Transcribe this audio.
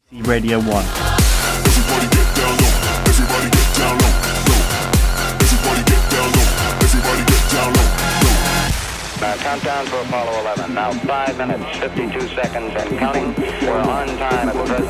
Radio 1. Everybody get down low. Everybody get down low. Everybody get down low. Everybody get down low. Countdown for Apollo 11. Now 5 minutes, 52 seconds and counting. We're on time at the present